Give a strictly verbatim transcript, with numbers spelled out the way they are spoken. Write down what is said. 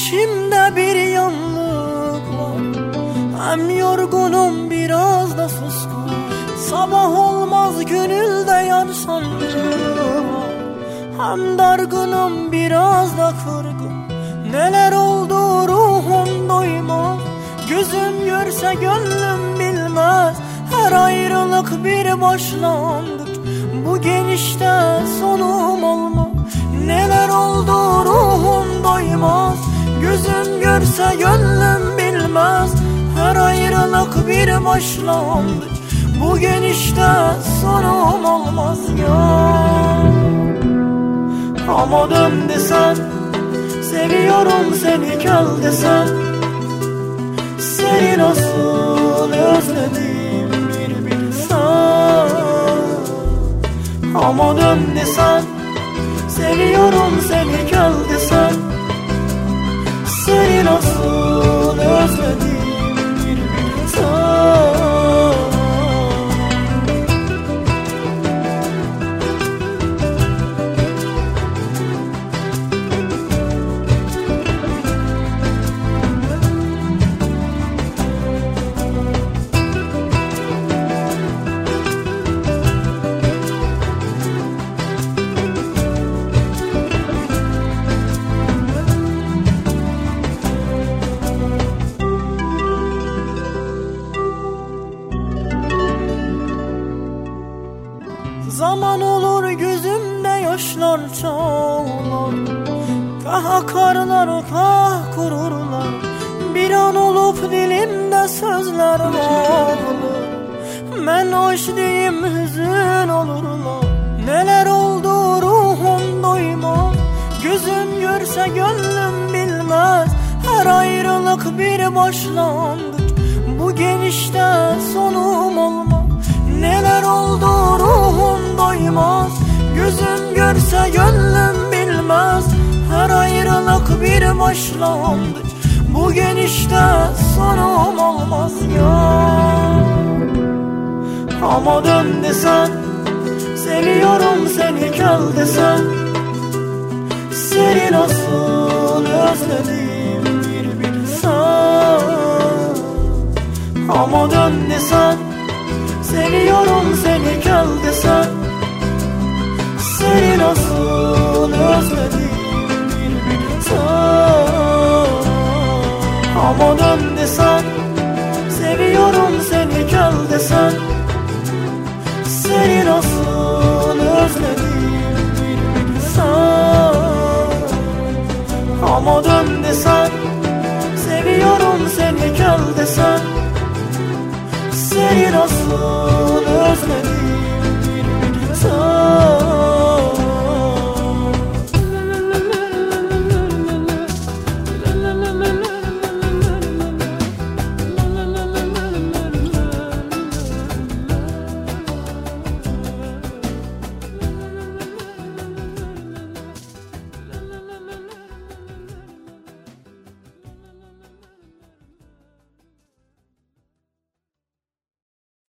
İçimde bir yanlık var, hem yorgunum biraz da suskun. Sabah olmaz gönülde yar sandım, hem dargınım biraz da kırgın. Neler oldu ruhum doymaz, gözüm görse gönlüm bilmez. Her ayrılık bir başlangıç, bu genişte sonum olmaz. Neler oldu ruhum doymaz, gözüm görse gönlüm bilmez. Her ayrılık bir başlangıç, bu genişte sonum olmaz ya. Ama dön desen, seviyorum seni gel desen, seni nasıl özledim bir bilsen. Ama dön desen, seviyorum seni gel desen, seni nasıl özledim bir bilsen. Zaman olur gözümde yaşlar çoğalır, kah akarlar kah kururlar. Bir an olup dilimde sözler boğulur, ben hoş diyeyim hüzün olurlar. Neler oldu ruhum doymaz, gözüm görse gönlüm bilmez. Her ayrılık bir başlangıç, bu genişte sonum olmaz. Neler oldu ruhum doymaz, gözüm görse gönlüm bilmez. Her ayrılık bir başlangıç, bu genişte sonum olmaz ya. Ama dön desen, seviyorum seni gel desen, seni nasıl özledim bir bilsen. Ama dön desen, seviyorum seni gel desen, seni nasıl özledim bir bilsen. Ama dön desen, seviyorum seni gel desen, seni nasıl özledim bir bilsen. Ama dön desen, seviyorum seni gel desen, seni nasıl özledim.